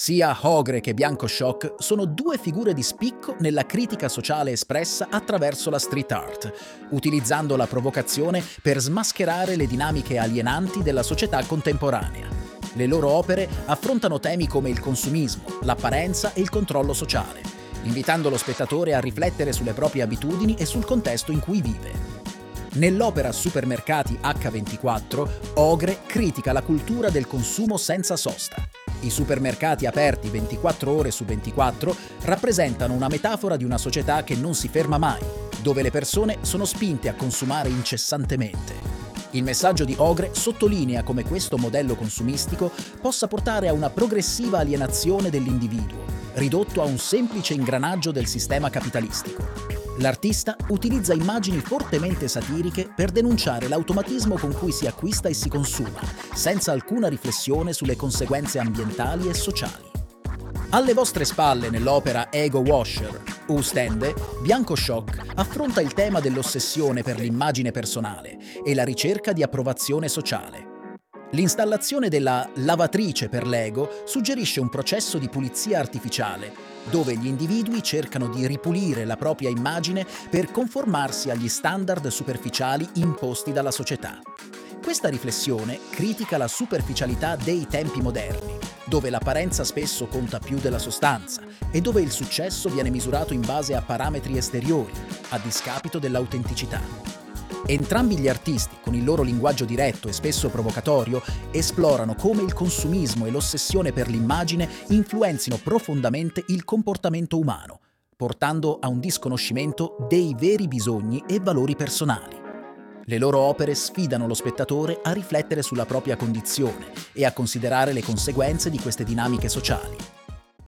Sia Ogre che Bianco Shock sono due figure di spicco nella critica sociale espressa attraverso la street art, utilizzando la provocazione per smascherare le dinamiche alienanti della società contemporanea. Le loro opere affrontano temi come il consumismo, l'apparenza e il controllo sociale, invitando lo spettatore a riflettere sulle proprie abitudini e sul contesto in cui vive. Nell'opera Supermercati H24, Ogre critica la cultura del consumo senza sosta. I supermercati aperti 24 ore su 24 rappresentano una metafora di una società che non si ferma mai, dove le persone sono spinte a consumare incessantemente. Il messaggio di Ogre sottolinea come questo modello consumistico possa portare a una progressiva alienazione dell'individuo, ridotto a un semplice ingranaggio del sistema capitalistico. L'artista utilizza immagini fortemente satiriche per denunciare l'automatismo con cui si acquista e si consuma, senza alcuna riflessione sulle conseguenze ambientali e sociali. Alle vostre spalle nell'opera Ego Washer, Oostende, Bianco Shock affronta il tema dell'ossessione per l'immagine personale e la ricerca di approvazione sociale. L'installazione della lavatrice per l'ego suggerisce un processo di pulizia artificiale, dove gli individui cercano di ripulire la propria immagine per conformarsi agli standard superficiali imposti dalla società. Questa riflessione critica la superficialità dei tempi moderni, dove l'apparenza spesso conta più della sostanza e dove il successo viene misurato in base a parametri esteriori, a discapito dell'autenticità. Entrambi gli artisti, con il loro linguaggio diretto e spesso provocatorio, esplorano come il consumismo e l'ossessione per l'immagine influenzino profondamente il comportamento umano, portando a un disconoscimento dei veri bisogni e valori personali. Le loro opere sfidano lo spettatore a riflettere sulla propria condizione e a considerare le conseguenze di queste dinamiche sociali.